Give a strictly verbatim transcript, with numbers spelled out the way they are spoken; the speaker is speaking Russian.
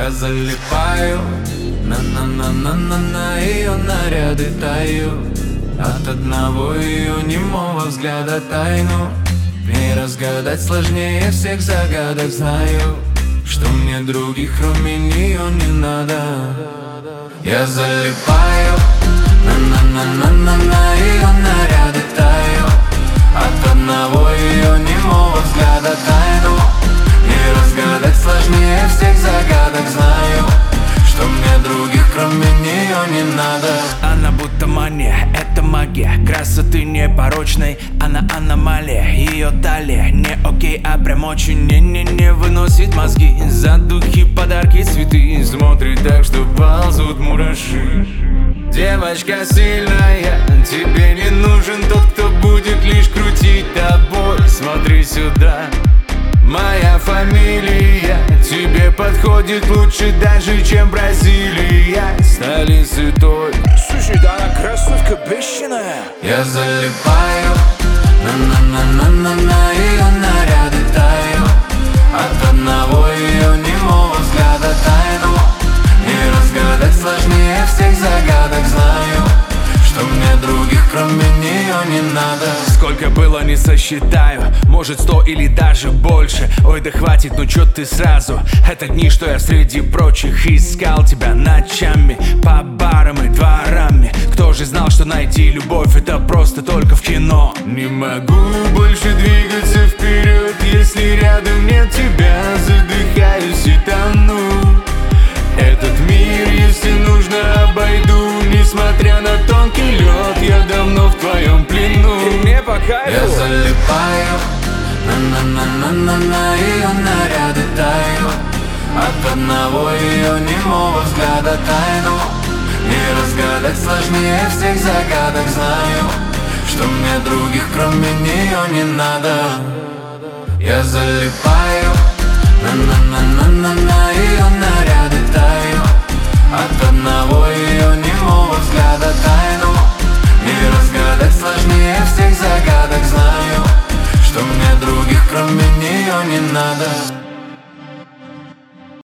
Я залипаю, на-на-на-на-на-на, ее наряды таю. От одного ее немого взгляда тайну не разгадать сложнее всех загадок. Знаю, что мне других кроме нее не надо. Я залипаю, на-на-на-на-на-на, ее наряды таю. От одного ее немого взгляда тайну не разгадать сложнее всех загадок. Знаю, что мне других кроме нее не надо. Она будто мания, это магия красоты непорочной. Она аномалия, ее талия не окей, а прям очень не-не-не выносит мозги. За духи, подарки, цветы смотрит так, что ползут мураши. Девочка сильная, тебе не нужен тот, кто будет лишь крутить тобой. Смотри сюда, моя фамилия тебе подходит лучше даже, чем Бразилия, столицы той. Слушай, да она красотка бешеная. Я залипаю, на-на-на-на-на-на, ее наряды таю. От одного ее немого взгляда тайну не разгадать сложнее всех загадок. Знаю, что мне других кроме нее не надо. Сколько было, не сосчитаю, может сто или даже больше. Ой, да хватит, ну чё ты сразу. Это дни, что я среди прочих искал тебя ночами по барам и дворами. Кто же знал, что найти любовь это просто только в кино. Не могу больше двигаться вперед, если рядом нет тебя. Задыхаюсь и тону. Этот мир, если нужно, обойду. Несмотря на тонкий лед, я давно в твоем плену. И мне по кайфу. Я залипаю, на-на-на-на-на-на, ее наряды таю. От одного ее немого взгляда тайну не разгадать сложнее всех загадок. Знаю, что мне других кроме нее не надо. Я залипаю, на-на-на-на-на-на, ее наряды